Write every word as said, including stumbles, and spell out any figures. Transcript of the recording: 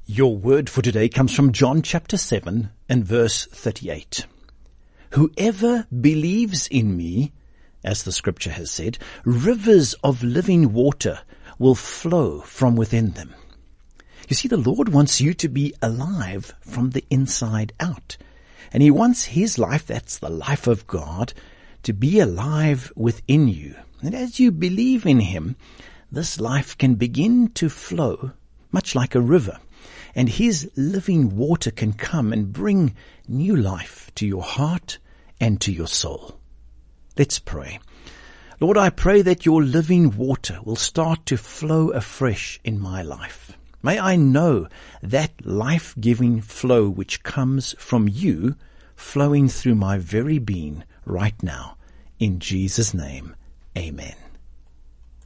Your word for today comes from John chapter seven and verse thirty-eight. Whoever believes in me, as the scripture has said, rivers of living water will flow from within them. You see, the Lord wants you to be alive from the inside out. And He wants His life, that's the life of God, to be alive within you. And as you believe in Him, this life can begin to flow much like a river. And His living water can come and bring new life to your heart and to your soul. Let's pray. Lord, I pray that your living water will start to flow afresh in my life. May I know that life-giving flow which comes from you flowing through my very being right now. In Jesus' name, amen.